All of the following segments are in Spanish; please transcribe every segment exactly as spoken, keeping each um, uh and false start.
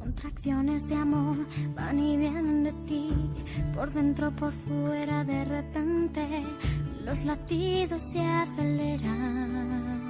Contracciones de amor van y vienen de ti, por dentro, por fuera, de repente los latidos se aceleran.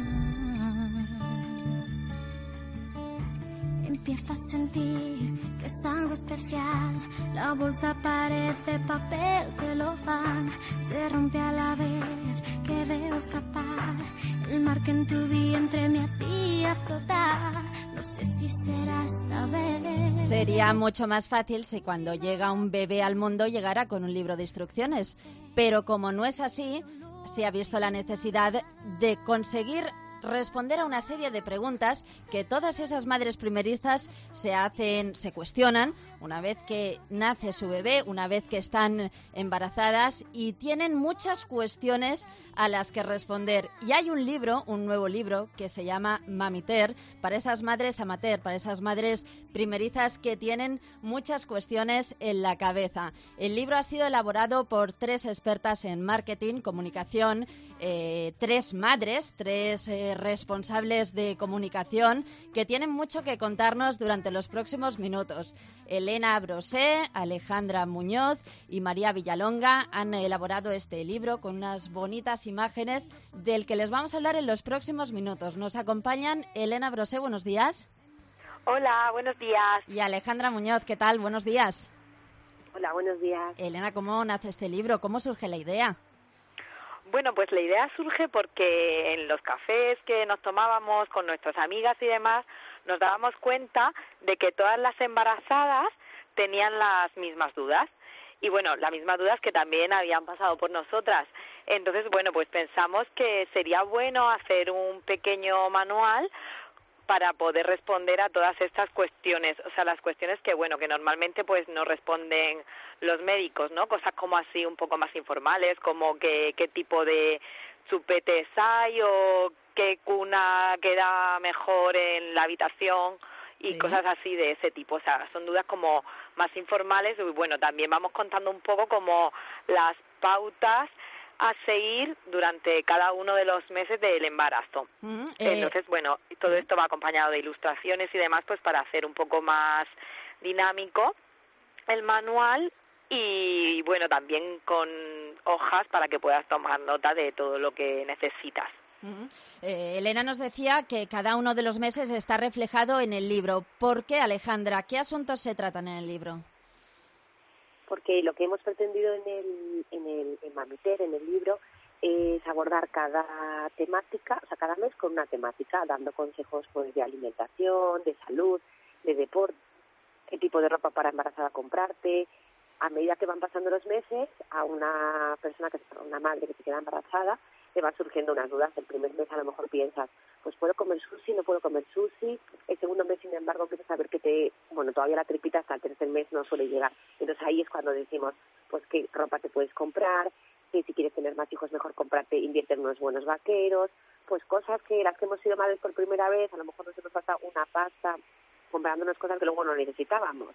Empiezo a sentir que es algo especial. La bolsa parece papel celofán. Se rompe a la vez que veo escapar el mar que en tu vientre me hacía flotar. No sé si será esta vez. Sería mucho más fácil si cuando llega un bebé al mundo llegara con un libro de instrucciones. Pero como no es así, se ha visto la necesidad de conseguir responder a una serie de preguntas que todas esas madres primerizas se hacen, se cuestionan una vez que nace su bebé, una vez que están embarazadas, y tienen muchas cuestiones a las que responder. Y hay un libro, un nuevo libro, que se llama Mamiter, para esas madres amateur, para esas madres primerizas que tienen muchas cuestiones en la cabeza. El libro ha sido elaborado por tres expertas en marketing, comunicación, eh, tres madres, tres eh, responsables de comunicación que tienen mucho que contarnos durante los próximos minutos. Elena Brosé, Alejandra Muñoz y María Villalonga han elaborado este libro con unas bonitas imágenes del que les vamos a hablar en los próximos minutos. Nos acompañan Elena Brosé, buenos días. Hola, buenos días. Y Alejandra Muñoz, ¿qué tal? Buenos días. Hola, buenos días. Elena, ¿cómo nace este libro? ¿Cómo surge la idea? Bueno, pues la idea surge porque en los cafés que nos tomábamos con nuestras amigas y demás, nos dábamos cuenta de que todas las embarazadas tenían las mismas dudas. Y bueno, las mismas dudas que también habían pasado por nosotras. Entonces, bueno, pues pensamos que sería bueno hacer un pequeño manual para poder responder a todas estas cuestiones, o sea, las cuestiones que, bueno, que normalmente pues no responden los médicos, ¿no? Cosas como así un poco más informales, como que, qué tipo de chupetes hay o qué cuna queda mejor en la habitación y sí, cosas así de ese tipo. O sea, son dudas como más informales y, bueno, también vamos contando un poco como las pautas a seguir durante cada uno de los meses del embarazo. Mm, eh, Entonces, bueno, todo sí. esto va acompañado de ilustraciones y demás, pues para hacer un poco más dinámico el manual y, bueno, también con hojas para que puedas tomar nota de todo lo que necesitas. Mm. Eh, Elena nos decía que cada uno de los meses está reflejado en el libro. ¿Por qué, Alejandra? ¿Qué asuntos se tratan en el libro? Porque lo que hemos pretendido en el en el en Mamiter, en el libro, es abordar cada temática, o sea, cada mes con una temática, dando consejos pues de alimentación, de salud, de deporte, qué tipo de ropa para embarazada comprarte. A medida que van pasando los meses, a una persona, que una madre que se queda embarazada, le van surgiendo unas dudas. El primer mes a lo mejor piensas, pues puedo comer sushi, no puedo comer sushi. El segundo mes, sin embargo, empiezas a ver que te, bueno, todavía la tripita hasta el tercer mes no suele llegar. Entonces ahí es cuando decimos, pues qué ropa te puedes comprar, que si quieres tener más hijos mejor comprarte, invierte en unos buenos vaqueros, pues cosas que las que hemos sido madres por primera vez, a lo mejor nos hemos pasado una pasta comprándonos cosas que luego no necesitábamos.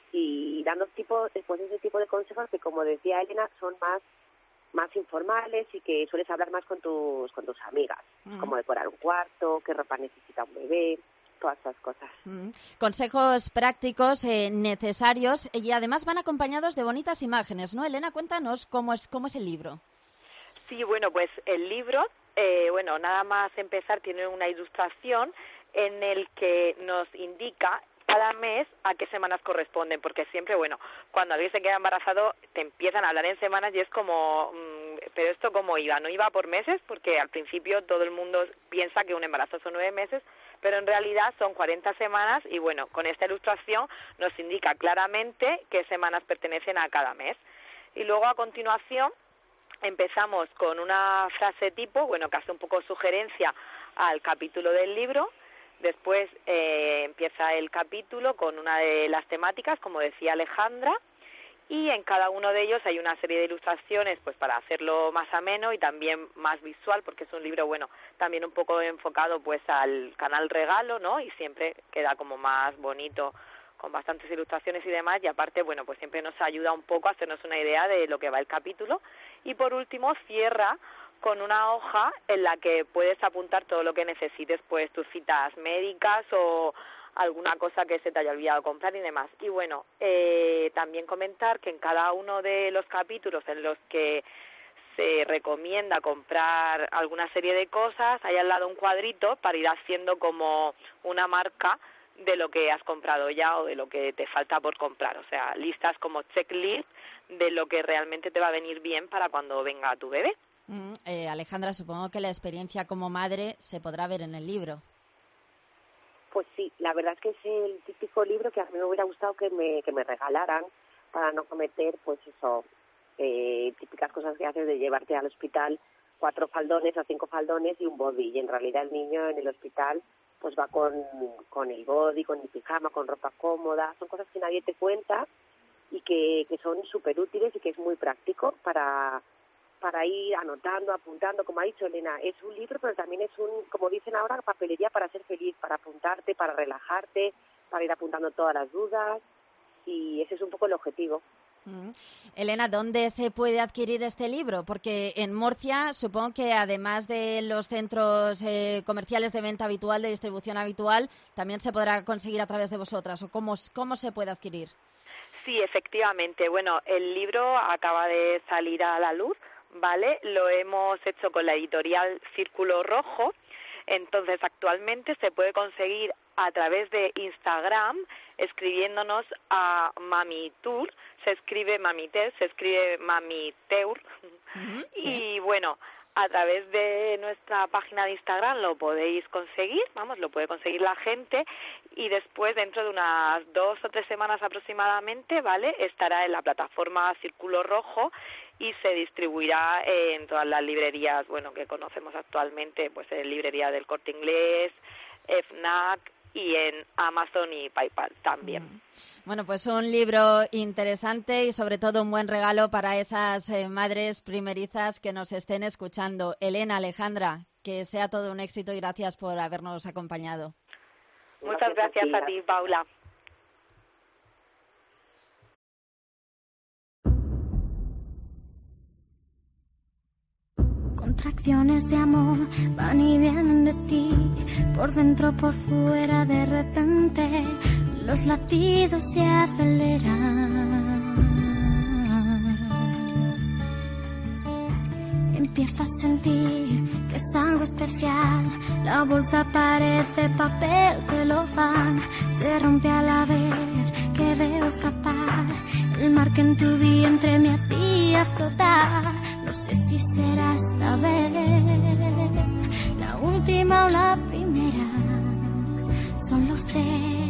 Y dando tipo, pues ese tipo de consejos que, como decía Elena, son más más informales y que sueles hablar más con tus con tus amigas, mm. como decorar un cuarto, qué ropa necesita un bebé, todas esas cosas. Mm. Consejos prácticos, eh, necesarios, y además van acompañados de bonitas imágenes, ¿no? Elena, cuéntanos cómo es cómo es el libro. Sí, bueno, pues el libro, eh, bueno, nada más empezar, tiene una ilustración en el que nos indica cada mes a qué semanas corresponden, porque siempre, bueno, cuando alguien se queda embarazado te empiezan a hablar en semanas y es como, mmm, pero esto cómo iba, no iba por meses, porque al principio todo el mundo piensa que un embarazo son nueve meses, pero en realidad son cuarenta semanas y, bueno, con esta ilustración nos indica claramente qué semanas pertenecen a cada mes. Y luego a continuación empezamos con una frase tipo, bueno, que hace un poco sugerencia al capítulo del libro. Después eh, empieza el capítulo con una de las temáticas, como decía Alejandra, y en cada uno de ellos hay una serie de ilustraciones pues para hacerlo más ameno y también más visual, porque es un libro, bueno, también un poco enfocado pues al canal regalo, ¿no? Y siempre queda como más bonito con bastantes ilustraciones y demás, y aparte, bueno, pues siempre nos ayuda un poco a hacernos una idea de lo que va el capítulo. Y por último cierra con una hoja en la que puedes apuntar todo lo que necesites, pues tus citas médicas o alguna cosa que se te haya olvidado comprar y demás. Y bueno, eh, también comentar que en cada uno de los capítulos en los que se recomienda comprar alguna serie de cosas, hay al lado un cuadrito para ir haciendo como una marca de lo que has comprado ya o de lo que te falta por comprar. O sea, listas como checklist de lo que realmente te va a venir bien para cuando venga tu bebé. Mm, eh, Alejandra, supongo que la experiencia como madre se podrá ver en el libro. Pues sí, la verdad es que es el típico libro que a mí me hubiera gustado que me, que me regalaran para no cometer, pues eso, eh, típicas cosas que haces de llevarte al hospital cuatro faldones o cinco faldones y un body. Y en realidad el niño en el hospital pues va con, con el body, con el pijama, con ropa cómoda. Son cosas que nadie te cuenta y que, que son súper útiles y que es muy práctico para... para ir anotando, apuntando, como ha dicho Elena, es un libro, pero también es un, como dicen ahora, papelería para ser feliz, para apuntarte, para relajarte, para ir apuntando todas las dudas, y ese es un poco el objetivo. Mm. Elena, ¿dónde se puede adquirir este libro? Porque en Murcia, supongo que además de los centros eh, comerciales de venta habitual, de distribución habitual, también se podrá conseguir a través de vosotras, ¿o cómo, cómo se puede adquirir? Sí, efectivamente. Bueno, el libro acaba de salir a la luz, ¿vale? Lo hemos hecho con la editorial Círculo Rojo. Entonces, actualmente se puede conseguir a través de Instagram, escribiéndonos a Mamiteur, se escribe Mamiteur, se escribe Mamiteur, uh-huh, sí. Y bueno, a través de nuestra página de Instagram lo podéis conseguir, vamos, lo puede conseguir la gente, y después, dentro de unas dos o tres semanas aproximadamente, ¿vale?, estará en la plataforma Círculo Rojo y se distribuirá en todas las librerías, bueno, que conocemos actualmente, pues en librería del Corte Inglés, FNAC y en Amazon y PayPal también. Bueno, pues un libro interesante y sobre todo un buen regalo para esas eh, madres primerizas que nos estén escuchando. Elena, Alejandra, que sea todo un éxito y gracias por habernos acompañado. Muchas gracias a ti, Paula. Contracciones de amor van y vienen de ti, por dentro, por fuera, de repente los latidos se aceleran. Empiezo a sentir que es algo especial, la bolsa parece papel celofán, se rompe a la vez que veo escapar el mar que en tu vientre me hacía flotar. No sé si será esta vez la última o la primera, solo sé